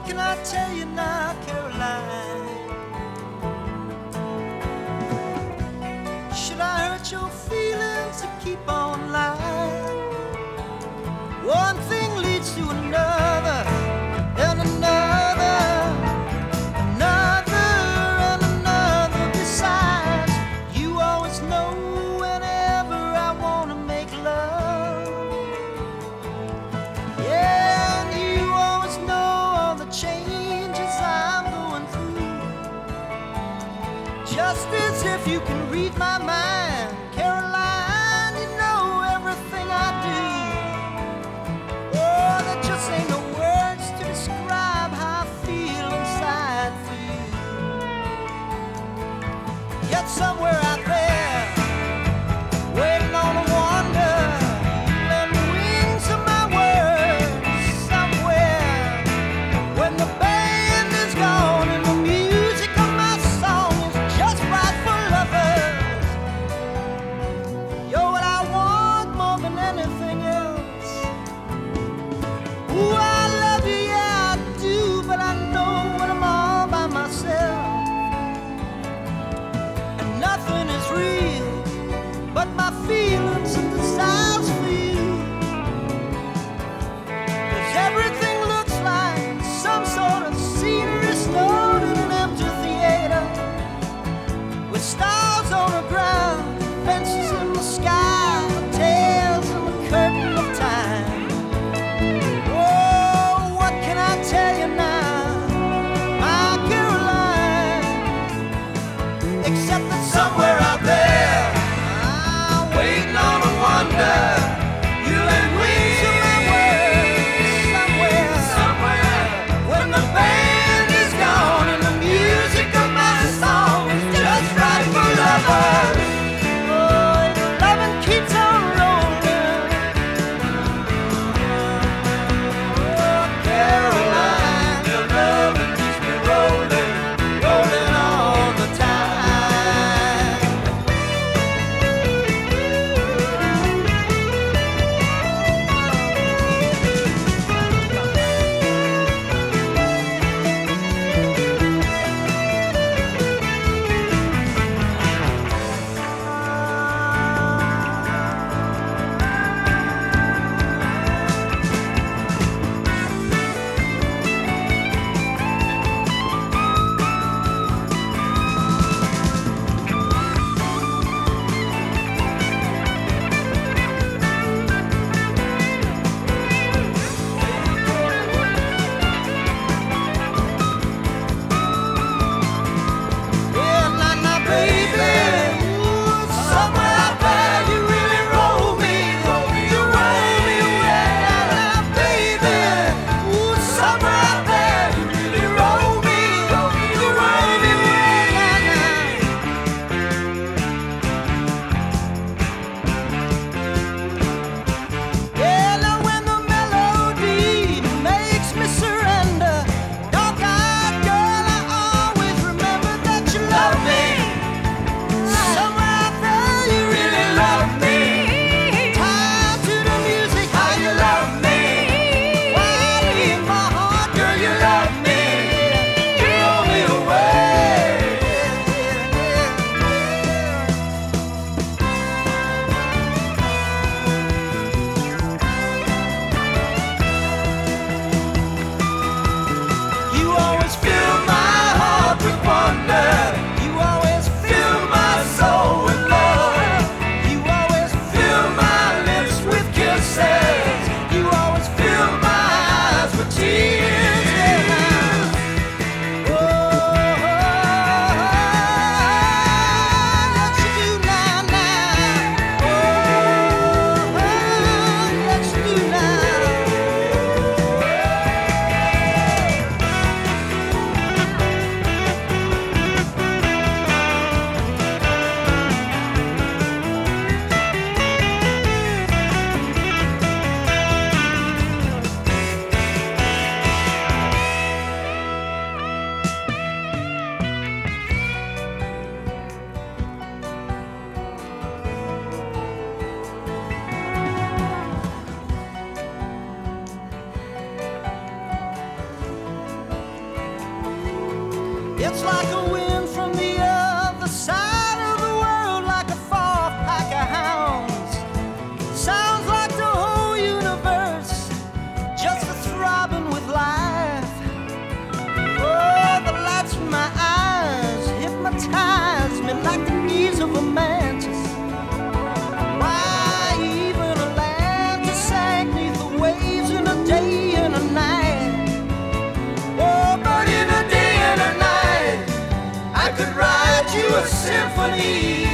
can I tell you now, Caroline? Should I hurt your feelings to keep on lying? One thing leads to another, and another, another, and another. Besides, you always know whenever I want to make love. Yeah, and you always know all the changes I'm going through. Just as if you can read my mind, Caroline, you know everything I do. Oh, there just ain't no words to describe how I feel inside for you. Yet somewhere out there, waiting on a wonder, you lend wings to my words. Somewhere, when the band is gone and the music of my song is just right for lovers, It's like a wind from the other side of the world, like a far pack of hounds. Sounds like the whole universe just a throbbing with life. Oh, the lights in my eyes hypnotize me like the knees of a mantis. Why even a land to sank neath the waves in a day and a night? Oh, but in a day and a night I could write you a symphony.